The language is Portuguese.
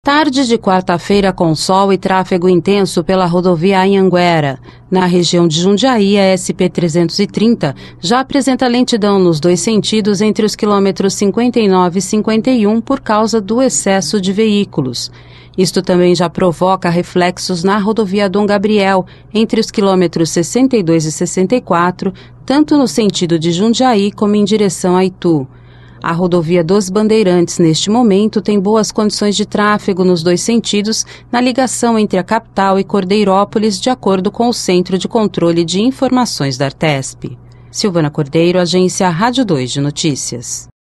Tarde de quarta-feira com sol e tráfego intenso pela rodovia Anhanguera. Na região de Jundiaí, a SP-330 já apresenta lentidão nos dois sentidos entre os quilômetros 59 e 51 por causa do excesso de veículos. Isto também já provoca reflexos na rodovia Dom Gabriel, entre os quilômetros 62 e 64, tanto no sentido de Jundiaí como em direção a Itu. A rodovia dos Bandeirantes, neste momento, tem boas condições de tráfego nos dois sentidos na ligação entre a capital e Cordeirópolis, de acordo com o Centro de Controle de Informações da Artesp. Silvana Cordeiro, Agência Rádio 2 de Notícias.